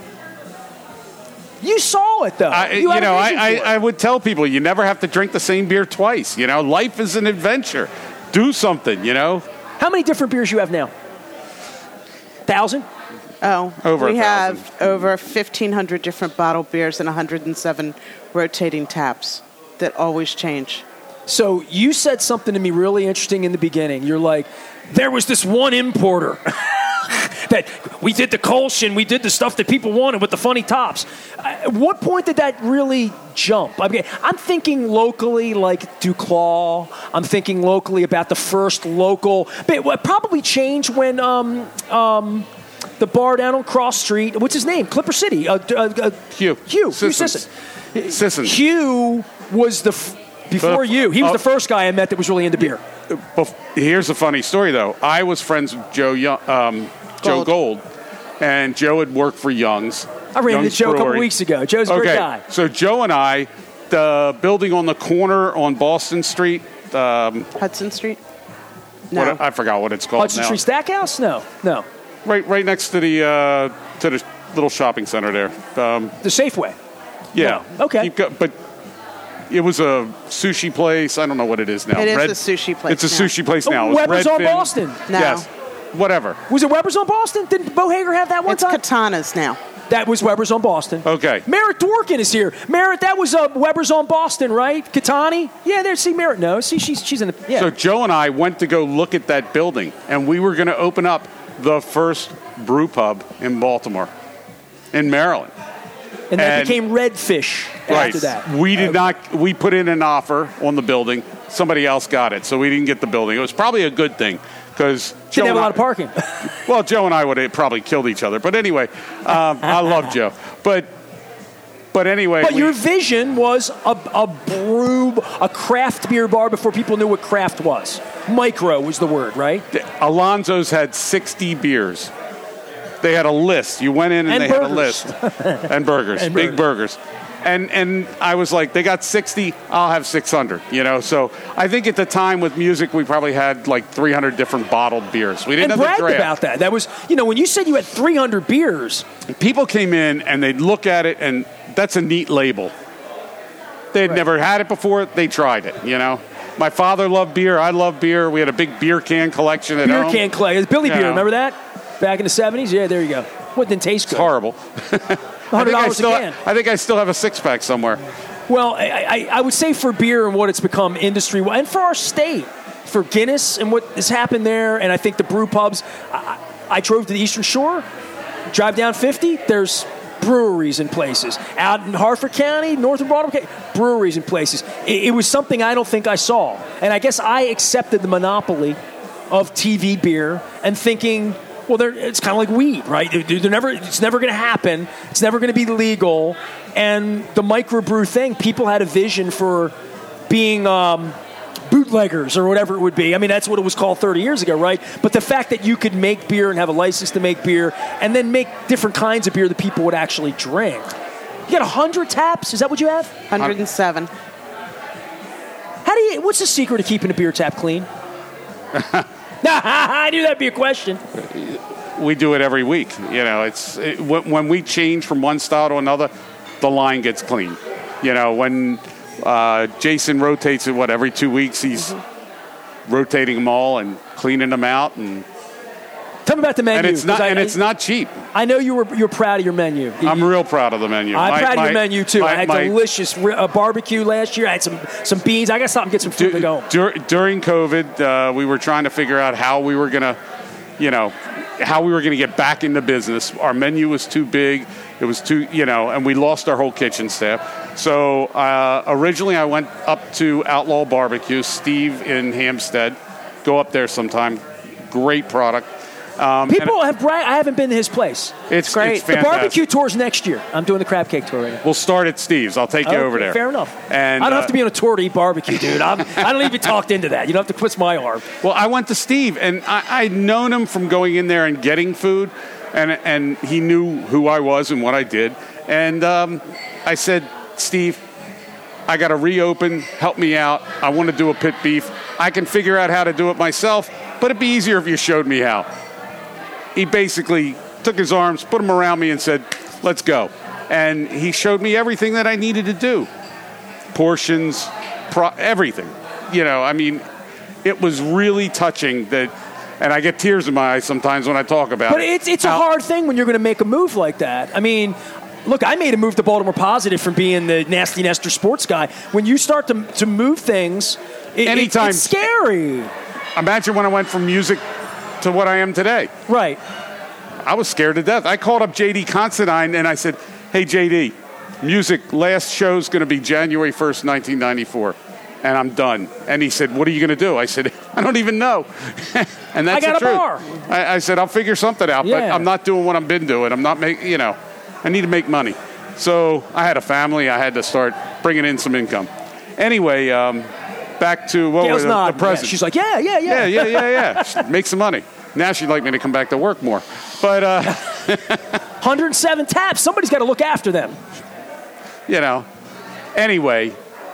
You saw it, though. I, you you had a know, I, vision I, for it. I would tell people you never have to drink the same beer twice. You know, life is an adventure. Do something, you know. How many different beers you have now? Thousand? Oh, Over we a thousand. have over fifteen hundred different bottled beers and one hundred seven rotating taps that always change. So you said something to me really interesting in the beginning. You're like, there was this one importer that we did the Kolsch and we did the stuff that people wanted with the funny tops. At what point did that really jump? I mean, I'm thinking locally like Duclaw. I'm thinking locally about the first local. But it probably changed when um, um, the bar down on Cross Street, what's his name? Clipper City. Uh, uh, uh, Hugh. Hugh. Hugh Sissons. Sisson. Sissons. Hugh was the... F- Before But- you, he was oh. the first guy I met that was really into beer. Bef- Here's a funny story, though. I was friends with Joe Young, um, Joe Gold, and Joe had worked for Young's. I ran into Young's Joe a couple Brewery. weeks ago. Joe's a okay, great guy. so Joe and I, the building on the corner on Boston Street, um, Hudson Street? No. what, I forgot what it's called Hudson now. Street Stackhouse? No, no. Right, right next to the uh, to the little shopping center there. Um, The Safeway. yeah. No. Okay. Keep go- but it was a sushi place. I don't know what it is now. It is Red- a sushi place It's a now. sushi place Oh, now. It was Weber's on Redfin. Boston. No. Yes. Whatever. Was it Weber's on Boston? Didn't Bo Hager have that one It's time? Katana's now. That was Weber's on Boston. Okay. Merritt Dworkin is here. Merritt, that was uh, Weber's on Boston, right? Katani? Yeah, there. See, Merritt knows. See, she's she's in the. Yeah. So Joe and I went to go look at that building, and we were going to open up the first brew pub in Baltimore, in Maryland. and that and- became Redfish Right. after that. We did not. We put in an offer on the building. Somebody else got it, so we didn't get the building. It was probably a good thing because Joe Didn't have and a I- lot of parking. Well, Joe and I would have probably killed each other. But anyway, um, I love Joe. But but anyway, But we- your vision was a, a brew, a craft beer bar before people knew what craft was. Micro was the word, right? Alonzo's had sixty beers. They had a list. You went in and, And they had a burgers. list. And burgers, And big burgers. And and I was like, they got sixty, I'll have six hundred, you know? So I think at the time with music, we probably had like three hundred different bottled beers. We didn't And have bragged the draft. about that. That was, you know, when you said you had three hundred beers, People came in and they'd look at it, and that's a neat label. They'd Right. never had it before. They tried it, you know? My father loved beer. I love beer. We had a big beer can collection at beer home. can clay. It's Billy Yeah. Beer, remember that? Back in the seventies? Yeah, there you go. What didn't taste It's good? horrible. I one hundred think I, dollars a still, can. I think I still have a six-pack somewhere. Well, I, I, I would say for beer and what it's become industry, and for our state, for Guinness and what has happened there, and I think the brew pubs. I, I drove to the Eastern Shore, drive down fifty, there's breweries in places. Out in Hartford County, northern Baltimore County, breweries in places. It, it was something I don't think I saw. And I guess I accepted the monopoly of T V beer and thinking, well, they're, it's kind of like weed, right? They're, they're never, it's never going to happen. It's never going to be legal. And the microbrew thing, people had a vision for being um, bootleggers or whatever it would be. I mean, that's what it was called thirty years ago, right? But the fact that you could make beer and have a license to make beer and then make different kinds of beer that people would actually drink. You got one hundred taps? Is that what you have? one hundred seven. How do you, what's the secret of keeping a beer tap clean? I knew that'd be a question. We do it every week. You know, it's it, when we change from one style to another, the line gets clean. You know, when uh, Jason rotates it, what, every two weeks, he's mm-hmm. rotating them all and cleaning them out. And tell me about the menu. And it's not, I, and it's not cheap. I know you were you're proud of your menu. I'm real proud of the menu. I'm my, proud my, of your menu, too. My, I had my, delicious uh, barbecue last year. I had some, some beans. I got to stop and get some food du- to go. Dur- during COVID, uh, we were trying to figure out how we were going to, you know, how we were going to get back into business. Our menu was too big. It was too, you know, and we lost our whole kitchen staff. So uh, originally I went up to Outlaw Barbecue, Steve in Hampstead. Go up there sometime. Great product. Um, People have bra- I haven't been to his place. It's great. It's the barbecue tour's next year. I'm doing the crab cake tour right now. We'll start at Steve's. I'll take you okay, over there. Fair enough. And, I don't uh, have to be on a tour to eat barbecue, dude. I'm, I don't need to be talked into that. You don't have to twist my arm. Well, I went to Steve, and I, I'd known him from going in there and getting food, and and he knew who I was and what I did. And um, I said, Steve, I got to reopen. Help me out. I want to do a pit beef. I can figure out how to do it myself, but it'd be easier if you showed me how. He basically took his arms, put them around me, and said, let's go. And he showed me everything that I needed to do. Portions, pro- everything. You know, I mean, it was really touching that, and I get tears in my eyes sometimes when I talk about but it. But it's, it's how, a hard thing when you're going to make a move like that. I mean, look, I made a move to Baltimore Positive from being the Nasty Nestor sports guy. When you start to, to move things, it, Anytime, it, it's scary. Imagine when I went from music to what I am today. Right. I was scared to death. I called up J D Considine and I said, hey, J D, music, last show's going to be January first, nineteen ninety-four, and I'm done. And he said, what are you going to do? I said, I don't even know. And that's I got the a truth. bar. I, I said, I'll figure something out, yeah. but I'm not doing what I've been doing. I'm not making, you know, I need to make money. So I had a family. I had to start bringing in some income. Anyway, um, back to what was the, the present. Yeah. She's like, yeah, yeah, yeah. Yeah, yeah, yeah, yeah. Make some money. Now she'd like me to come back to work more. But, uh, one hundred seven taps. Somebody's got to look after them. You know. Anyway,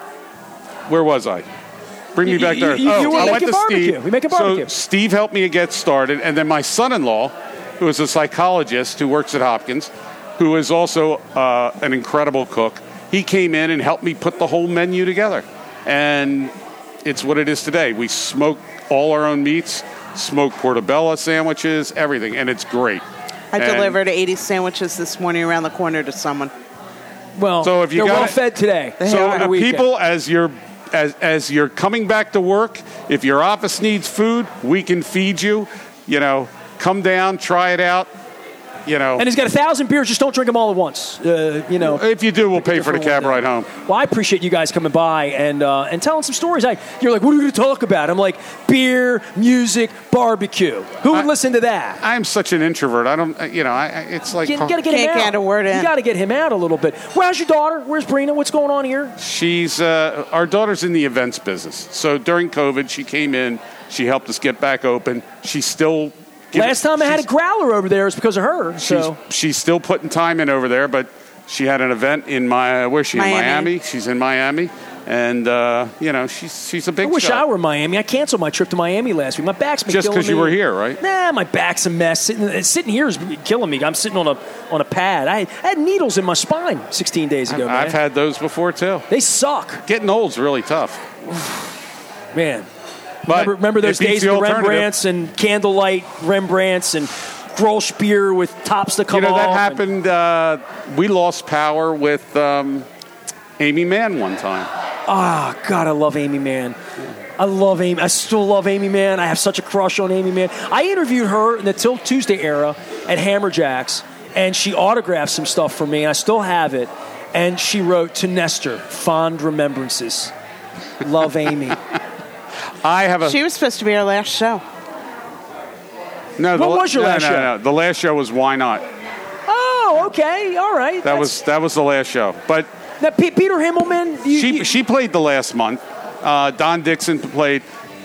where was I? Bring me back you, there. You, oh, you were I went making to barbecue. Steve. We make a barbecue. So Steve helped me get started, and then my son-in-law, who is a psychologist who works at Hopkins, who is also uh, an incredible cook, he came in and helped me put the whole menu together. And it's what it is today. We smoke all our own meats, smoke portobello sandwiches, everything, and it's great. I and delivered eighty sandwiches this morning around the corner to someone. Well, so if you they're got well it, fed today. So on the uh, weekend. people, as you're as as you're coming back to work, if your office needs food, we can feed you. You know, come down, try it out. You know, and he's got a thousand beers. Just don't drink them all at once. Uh, you know, if you do, we'll pay for the cab ride home. Well, I appreciate you guys coming by and uh, and telling some stories. I, you're like, what are we going to talk about? I'm like, beer, music, barbecue. Who would I, listen to that? I'm such an introvert. I don't, you know, I, it's like you got to get him Can't out. get a word in. You got to get him out a little bit. Where's your daughter? Where's Brina? What's going on here? She's uh, our daughter's in the events business. So during COVID, she came in. She helped us get back open. She's still. Last time I had a growler over there, it was because of her. So she's, she's still putting time in over there, but she had an event in my where's she Miami. in Miami? She's in Miami, and uh, you know she's she's a big. I wish shot. I were in Miami. I canceled my trip to Miami last week. My back's been just killing me. because you were here, right? Nah, my back's a mess. Sitting, sitting here is killing me. I'm sitting on a on a pad. I, I had needles in my spine sixteen days ago. I've, man. I've had those before too. They suck. Getting old's really tough, man. But remember, remember those it beats days the with alternative. Rembrandts and candlelight Rembrandts and Grolsch beer with tops that come You know that off happened. Uh, we lost power with um, Amy Mann one time. Ah, oh, God, I love Amy Mann. I love Amy. I still love Amy Mann. I have such a crush on Amy Mann. I interviewed her in the Till Tuesday era at Hammerjacks, and she autographed some stuff for me. I still have it. And she wrote to Nestor, fond remembrances. Love Amy. I have a. She was supposed to be our last show. No, What the, was your no, last no, show? No, the last show was Why Not. Oh, okay, all right. That That's, was that was the last show. But now, P- Peter Himmelman. You, she you, she played the last month. Uh, Don Dixon played.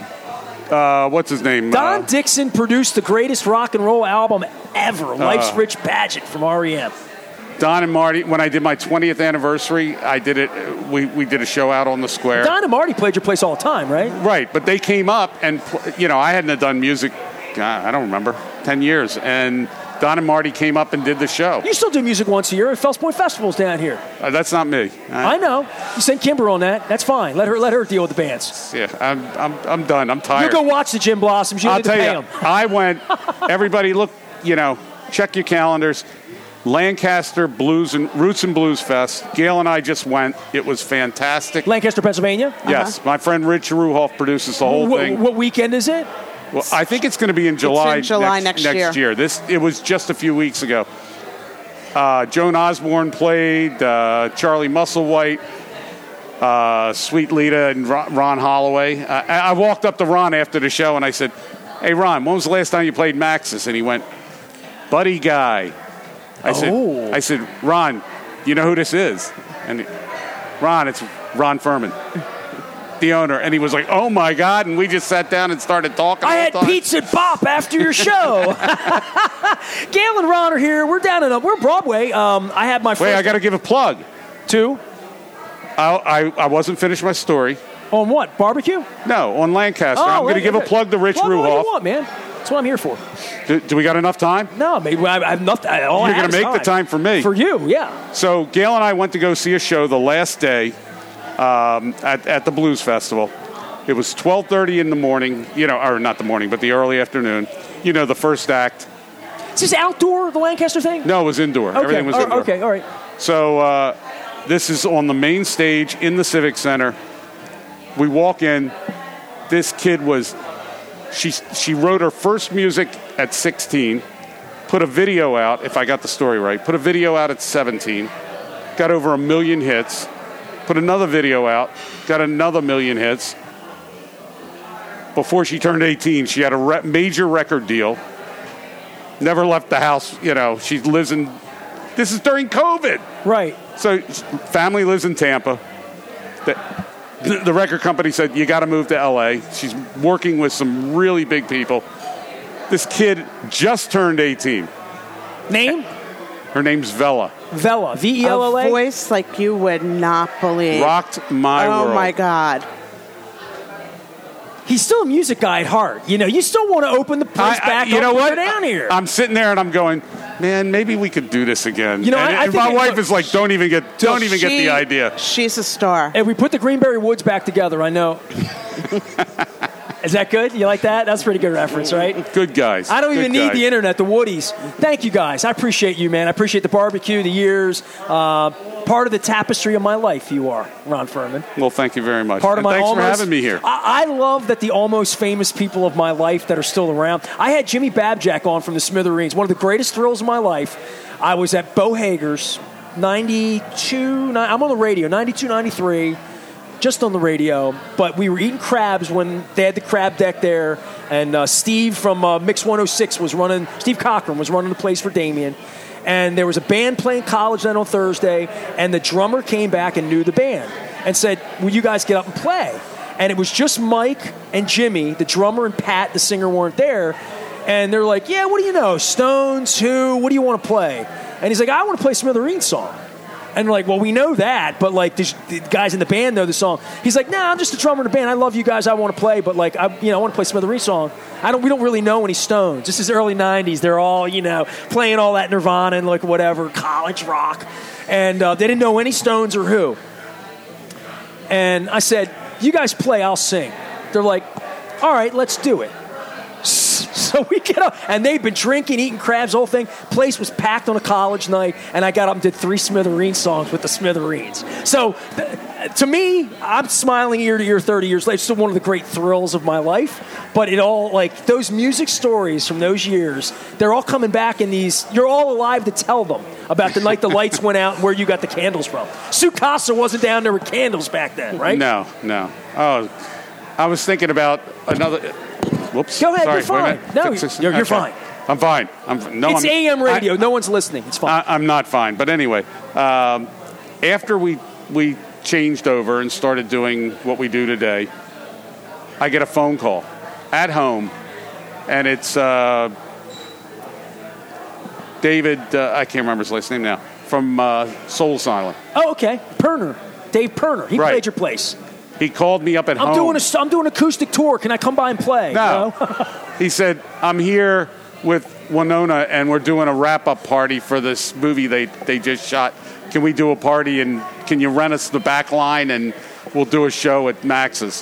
Uh, what's his name? Don uh, Dixon produced the greatest rock and roll album ever, Life's Rich Pageant from R E M. Don and Marty, when I did my twentieth anniversary, I did it. We, we did a show out on the square. Don and Marty played your place all the time, right? Right, but they came up and, you know, I hadn't done music, I don't remember, ten years. And Don and Marty came up and did the show. You still do music once a year at Fells Point Festivals down here. Uh, that's not me. I, I know. You sent Kimber on that. That's fine. Let her let her deal with the bands. Yeah, I'm I'm, I'm done. I'm tired. You go watch the Jim Blossoms. You I'll need to tell pay you, them. I went, everybody look, you know, check your calendars. Lancaster Blues and Roots and Blues Fest. Gail and I just went. It was fantastic. Lancaster, Pennsylvania? Yes. Uh-huh. My friend Rich Ruhoff produces the whole what, thing. What weekend is it? Well, I think it's going to be in July, in July next, next next year. year. This it was just a few weeks ago. Uh, Joan Osborne played, uh, Charlie Musselwhite, uh, Sweet Lita, and Ron, Ron Holloway. Uh, I, I walked up to Ron after the show and I said, "Hey, Ron, when was the last time you played Max's?" And he went, "Buddy Guy." I Oh. said, "I said, Ron, you know who this is?" And he, Ron, it's Ron Furman, the owner. And he was like, "Oh my God!" And we just sat down and started talking. I all had the time. pizza at Bop after your show. Gail and Ron are here. We're down in a, we're Broadway. Um, I had my first Wait, I got to give a plug. two I, I I wasn't finished my story. on what barbecue? No, on Lancaster. Oh, I'm going to give a plug to Rich plug Ruhoff. What you want, man? That's what I'm here for. Do, do we got enough time? No, maybe I, I have nothing. I, all I You're have going to is make the time for me. For you, yeah. So Gail and I went to go see a show the last day um, at, at the Blues Festival. It was twelve thirty in the morning, you know, or not the morning, but the early afternoon. You know, the first act. Is this outdoor, the Lancaster thing? No, it was indoor. Okay. Everything was oh, indoor. Okay, all right. So uh, this is on the main stage in the Civic Center. We walk in. This kid was, she she wrote her first music at sixteen, put a video out, if I got the story right, put a video out at seventeen, got over a million hits, put another video out, got another million hits. Before she turned eighteen, she had a re- major record deal. Never left the house, you know, she lives in, this is during COVID. Right. So family lives in Tampa. The, the record company said, you got to move to L A. She's working with some really big people. This kid just turned eighteen. Name? Her name's Vella. Vella. V E L L A? A voice like you would not believe. Rocked my oh, world. Oh, my God. He's still a music guy at heart. You know, you still want to open the place I, I, back you up know and what? go down here. I'm sitting there and I'm going, man, maybe we could do this again. You know, and, I- I and think my it- wife look, is like, don't even get, don't even get She- the idea. She's a star. If we put the Greenberry Woods back together, I know. Is that good? You like that? That's a pretty good reference, right? Good guys. I don't Good even need guys. the internet, the Woodies. Thank you, guys. I appreciate you, man. I appreciate the barbecue, the years. Uh, part of the tapestry of my life, you are, Ron Furman. Well, thank you very much. Part of And my thanks almost, for having me here. I, I love that the almost famous people of my life that are still around. I had Jimmy Babjack on from the Smithereens. One of the greatest thrills of my life. I was at Bo Hager's, ninety-two, I'm on the radio, ninety-two, ninety-three. Just on the radio, but we were eating crabs when they had the crab deck there, and uh, Steve from uh, Mix one oh six was running, Steve Cochran was running the place for Damien, and there was a band playing college night on Thursday, and the drummer came back and knew the band, and said, will you guys get up and play? And it was just Mike and Jimmy, the drummer, and Pat, the singer, weren't there, and they're like, yeah, what do you know, Stones, who, what do you want to play? And he's like, I want to play Smithereens song. And we're like, well, we know that, but like the, the guys in the band know the song. He's like, nah, I'm just a drummer in the band. I love you guys. I want to play, but like, I, you know, I want to play Smithereens song. I don't. We don't really know any Stones. This is early nineties. They're all, you know, playing all that Nirvana and like whatever college rock, and uh, they didn't know any Stones or who. And I said, you guys play, I'll sing. They're like, all right, let's do it. So we get up, and they've been drinking, eating crabs, the whole thing. Place was packed on a college night, and I got up and did three Smithereens songs with the Smithereens. So th- to me, I'm smiling ear to ear thirty years later. It's still one of the great thrills of my life. But it all, like, those music stories from those years, they're all coming back in these, you're all alive to tell them about the night the lights went out and where you got the candles from. Sue Casa wasn't down there with candles back then, right? No, no. Oh, I was thinking about another. Whoops. Go ahead, Sorry, you're fine. wait a minute. No, Fix this. you're, you're Okay. fine. I'm fine. I'm no. It's I'm, A M radio. I, no one's listening. It's fine. I, I'm not fine. But anyway, um, after we we changed over and started doing what we do today, I get a phone call at home, and it's uh, David, uh, I can't remember his last name now, from uh, Soul Asylum. Oh, okay. Perner. Dave Perner. He Right. played your place. He called me up at I'm home. doing a, I'm doing an acoustic tour. Can I come by and play? No. You know? He said, I'm here with Winona, and we're doing a wrap-up party for this movie they, they just shot. Can we do a party, and can you rent us the back line, and we'll do a show at Max's.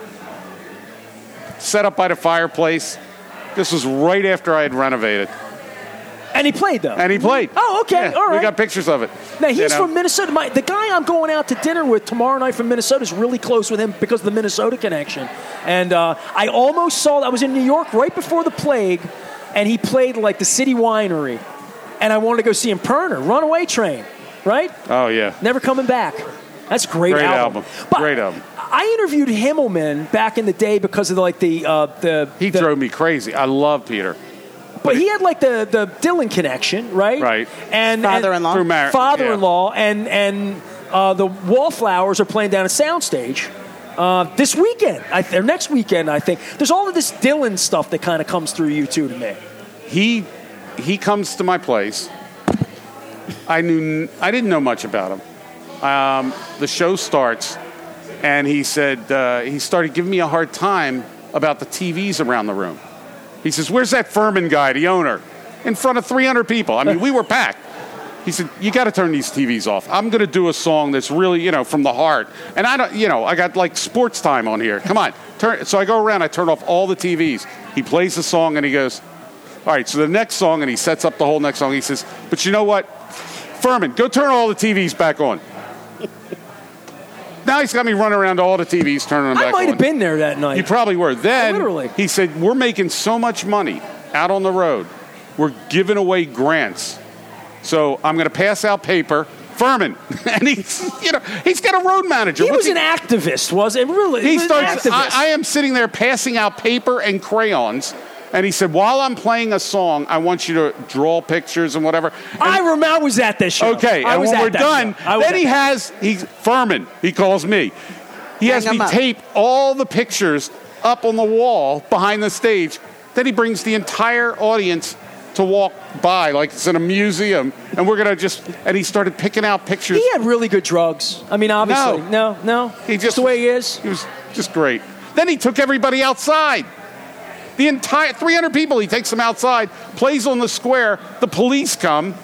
Set up by the fireplace. This was right after I had renovated. And he played, though. And he played. Oh, okay. Yeah, All right. We got pictures of it. Now, he's you know? from Minnesota. My, the guy I'm going out to dinner with tomorrow night from Minnesota is really close with him because of the Minnesota connection. And uh, I almost saw, I was in New York right before the plague, and he played like the City Winery. And I wanted to go see him. Perner, Runaway Train, right? Oh, yeah. Never Coming Back. That's a great, Great album. album. But Great album. I interviewed Himmelman back in the day because of like the uh, the. He the, drove me crazy. I love Peter. But he had like the, the Dylan connection, right? Right. And Father-in-law. Through mar- Father-in-law, and and uh, the Wallflowers are playing down at Soundstage uh, this weekend, I, or next weekend, I think. There's all of this Dylan stuff that kind of comes through you too to me. He he comes to my place. I knew I didn't know much about him. Um, the show starts, and he said uh, he started giving me a hard time about the T Vs around the room. He says, "Where's that Furman guy, the owner?" In front of three hundred people. I mean, we were packed. He said, "You got to turn these T Vs off. I'm going to do a song that's really, you know, from the heart. And I don't, you know, I got like sports time on here. Come on, turn." So I go around, I turn off all the T Vs. He plays the song, and he goes, "All right, so the next song," and he sets up the whole next song. He says, "But you know what, Furman, go turn all the T Vs back on." Now he's got me running around to all the T Vs, turning them I back on. might have been there that night. You probably were. Then Literally. he said, "We're making so much money out on the road. We're giving away grants. So I'm going to pass out paper." Furman, and he's, you know, he's got a road manager. He What's was an activist, was it? Really? He was an starts. activist. I, I am sitting there passing out paper and crayons, and he said, "While I'm playing a song, I want you to draw pictures and whatever." And I remember I was at this show. Okay, I and was when at we're that done, show. I was then at he that. has, he's Furman, he calls me. He has Hang me 'em up. tape all the pictures up on the wall behind the stage. Then he brings the entire audience to walk by like it's in a museum, and we're going to just, and he started picking out pictures. He had really good drugs. I mean, obviously. No, no. He just the way he is. He was just great. Then he took everybody outside. The entire three hundred people, he takes them outside, plays on the square. The police come.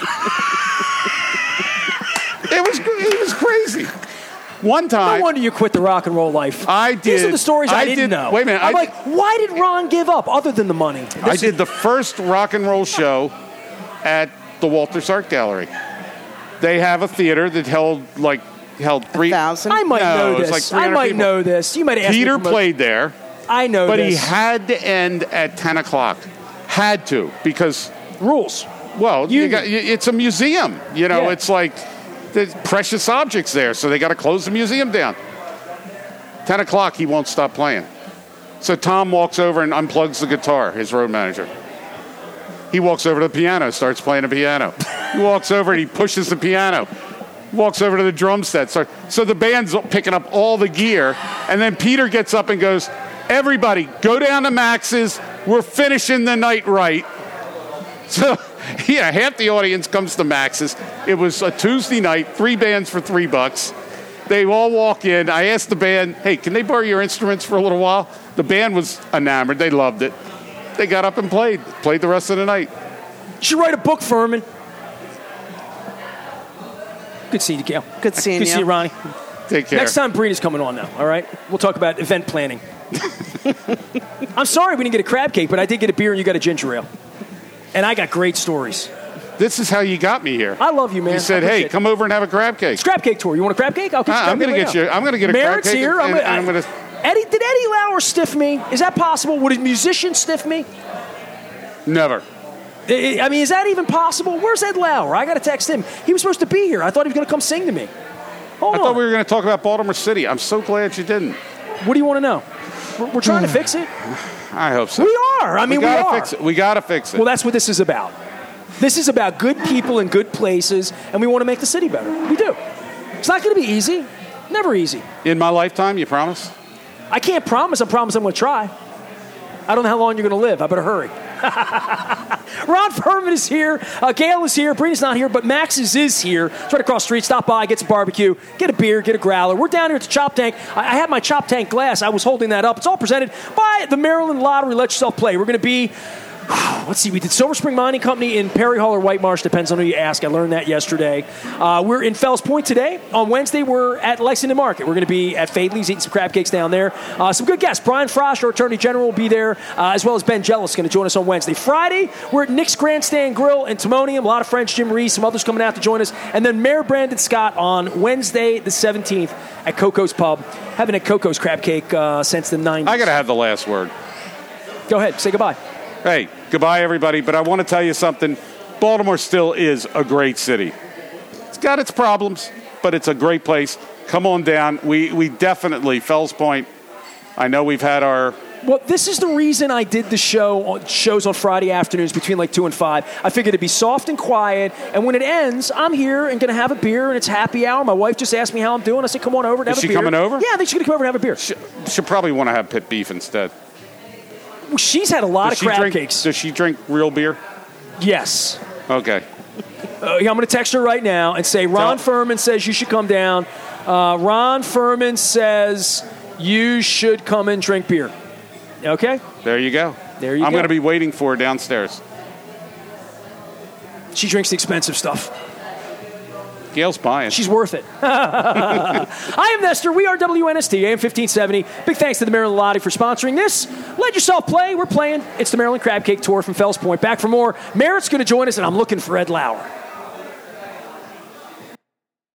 It was it was crazy. One time, No wonder you quit the rock and roll life. I These are did- the stories I, I didn't did- know. wait a minute, I'm I- like, why did Ron give up other than the money? I This- did the first rock and roll show at the Walters Art Gallery. They have a theater that held like held three thousand? I might No, know it was this. like I 300 might people. know this. You might ask Peter me from a- played there, I know but this. he had to end at ten o'clock. Had to because rules. well, you Union. got, it's a museum. You know, Yeah. it's like there's precious objects there, so they got to close the museum down. ten o'clock, he won't stop playing. So Tom walks over and unplugs the guitar, his road manager. He walks over to the piano, starts playing the piano. He walks over and he pushes the piano. Walks over to the drum set. So, so the band's picking up all the gear, and then Peter gets up and goes, "Everybody, go down to Max's. We're finishing the night right." So, yeah, half the audience comes to Max's. It was a Tuesday night, three bands for three bucks. They all walk in. I asked the band, "Hey, can they borrow your instruments for a little while?" The band was enamored. They loved it. They got up and played. Played the rest of the night. You should write a book, Furman. Good seeing you, Gail. Good seeing Good you. see you, Ronnie. Take care. Next time, Brina's coming on now, all right? We'll talk about event planning. I'm sorry we didn't get a crab cake, but I did get a beer and you got a ginger ale. And I got great stories. This is how you got me here. I love you, man. You said, I "Hey, appreciate it. come over and have a crab cake." Crab cake tour. You want a crab cake? I'll get you. Ah, I'm going gonna to get you- I'm gonna get a crab Merritt's cake here. and- I'm gonna, and I'm gonna- Eddie, did Eddie Lauer stiff me? Is that possible? Would a musician stiff me? Never. I I mean, is that even possible? Where's Ed Lauer? I got to text him. He was supposed to be here. I thought he was going to come sing to me. Hold I on. thought we were going to talk about Baltimore City. I'm so glad you didn't. What do you want to know? We're, we're trying to fix it. I hope so. We are. I mean, we we, gotta are. fix it. We got to fix it. Well, that's what this is about. This is about good people in good places, and we want to make the city better. We do. It's not going to be easy. Never easy. In my lifetime, you promise? I can't promise. I promise I'm going to try. I don't know how long you're going to live. I better hurry. Ron Furman is here. Uh, Gail is here. Brina's not here, but Max's is here. It's right across the street. Stop by, get some barbecue, get a beer, get a growler. We're down here at the Chop Tank. I, I had my Chop Tank glass. I was holding that up. It's all presented by the Maryland Lottery. Let yourself play. We're going to be... Let's see, we did Silver Spring Mining Company in Perry Hall or White Marsh, depends on who you ask. I learned that yesterday. Uh, we're in Fells Point today. On Wednesday, we're at Lexington Market. We're going to be at Fadley's eating some crab cakes down there. Uh, some good guests. Brian Frosch, our Attorney General, will be there, uh, as well as Ben Jealous going to join us on Wednesday. Friday, we're at Nick's Grandstand Grill in Timonium. A lot of friends, Jim Reese, some others coming out to join us. And then Mayor Brandon Scott on Wednesday the seventeenth at Coco's Pub. Haven't had Coco's crab cake uh, since the nineties. I got to have the last word. Go ahead. Say goodbye. Hey, goodbye, everybody. But I want to tell you something. Baltimore still is a great city. It's got its problems, but it's a great place. Come on down. We we definitely, Fells Point, I know we've had our... Well, this is the reason I did the show shows on Friday afternoons between like two and five. I figured it'd be soft and quiet, and when it ends, I'm here and going to have a beer, and it's happy hour. My wife just asked me how I'm doing. I said, come on over and have is a beer. Is she coming over? Yeah, I think she's going to come over and have a beer. She, she'll probably want to have pit beef instead. Well, she's had a lot does of crab drink, cakes. Does she drink real beer? Yes. Okay. Uh, yeah, I'm going to text her right now and say, Ron Tell- Furman says you should come down. Uh, Ron Furman says you should come and drink beer. Okay? There you go. There you I'm go. going to be waiting for her downstairs. She drinks the expensive stuff. Gail's buying. She's worth it. I am Nestor. We are W N S T, A M fifteen seventy. Big thanks to the Maryland Lottery for sponsoring this. Let yourself play. We're playing. It's the Maryland Crab Cake Tour from Fells Point. Back for more. Merritt's going to join us, and I'm looking for Ed Lauer.